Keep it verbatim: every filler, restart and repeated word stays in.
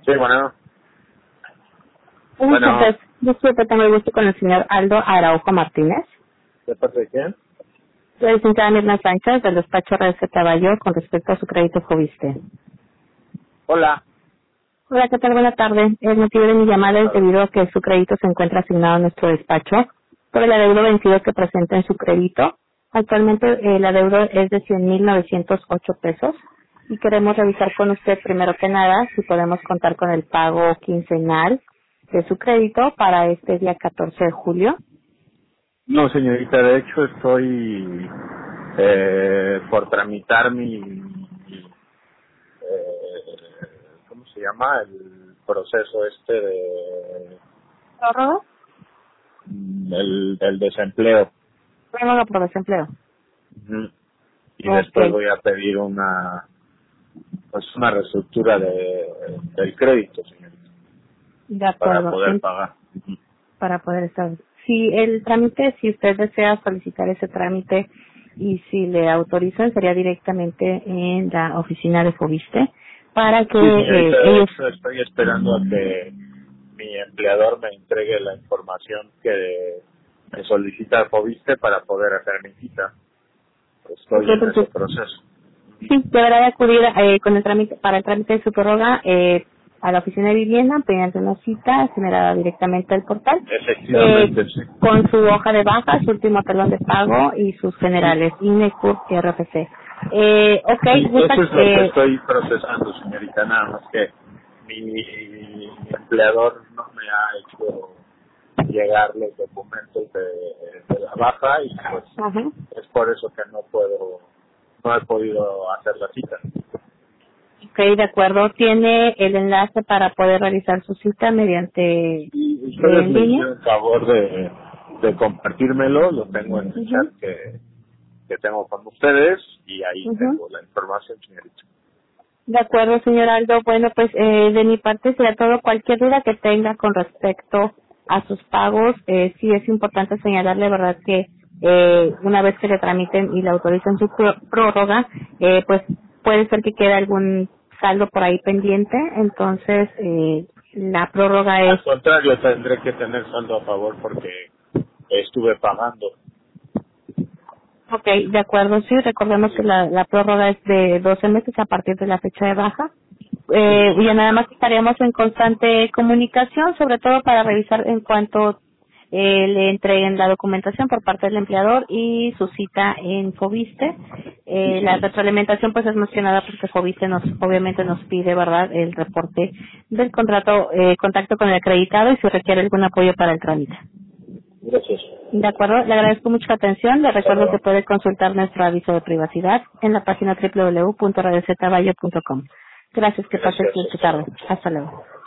Sí, bueno. Buenas Bueno, tardes. Disculpe, tengo el gusto con el señor Aldo Araujo Martínez. ¿de parte de quién? Soy licenciada Mirna Sánchez del despacho R C Taballo con respecto a su crédito Fobiste. Hola. Hola, ¿qué tal? Buena tarde. El motivo de mi llamada es debido a que su crédito se encuentra asignado a nuestro despacho por el adeudo vencido que presenta en su crédito. Actualmente eh, el adeudo es de cien mil novecientos ocho pesos y queremos revisar con usted primero que nada si podemos contar con el pago quincenal de su crédito para este día catorce de julio. No, señorita, de hecho estoy eh, por tramitar mi, mi, eh, ¿cómo se llama? El proceso este de ¿Prórroga? el, el desempleo. Prórroga por desempleo. Ujú. Y después Ok, voy a pedir una pues una reestructura de, del crédito, señorita, de para acuerdo. poder En- pagar. Ujú. para poder estar. Si el trámite, si usted desea solicitar ese trámite y si le autorizan, sería directamente en la oficina de Fobiste para que Sí, señorita, eh, de ellos. hecho estoy esperando a que mi empleador me entregue la información que me solicita Fobiste para poder hacer mi cita. Ok, Estoy en ese porque proceso. sí, deberá de acudir eh, con el trámite, para el trámite de su prórroga eh, a la oficina de vivienda mediante una cita generada directamente al portal, eh, Efectivamente, sí. con su hoja de baja, su último talón de pago y sus generales, I N E, C U R P y R F C. Eh, Sí, ok, gusta, eso es lo que eh, estoy procesando, señorita, nada más que mi, mi empleador no me ha hecho llegar los documentos de, de la baja y pues ajá. es por eso que no puedo, no he podido hacer la cita. Ok, de acuerdo. ¿Tiene el enlace para poder realizar su cita mediante eh, Y ustedes en me línea? hicieron favor de, de compartírmelo, lo tengo en el Ujú, chat que, que tengo con ustedes y ahí ujú. tengo la información, señorita. De acuerdo, señor Aldo. Bueno, pues eh, de mi parte sería todo. Cualquier duda que tenga con respecto a sus pagos, eh, sí es importante señalarle, ¿verdad?, que eh, una vez que le tramiten y le autoricen su pro- prórroga, eh, pues puede ser que quede algún saldo por ahí pendiente. Entonces, eh, la prórroga es. Al contrario, tendré que tener saldo a favor porque estuve pagando. Ok, de acuerdo, sí, recordemos que la, la prórroga es de doce meses a partir de la fecha de baja. Eh, y nada más estaríamos en constante comunicación, sobre todo para revisar en cuanto eh, le entreguen la documentación por parte del empleador y su cita en Fobiste. Eh, la retroalimentación pues es más que nada porque Fobiste nos, obviamente nos pide, ¿verdad?, el reporte del contrato, eh, contacto con el acreditado y si requiere algún apoyo para el trámite. Gracias. De acuerdo, le agradezco mucho la atención. Le Hasta recuerdo luego. que puede consultar nuestro aviso de privacidad en la página doble u doble u doble u punto radio z valle punto com. Gracias, que pase Gracias, su hasta tarde. luego. Hasta luego.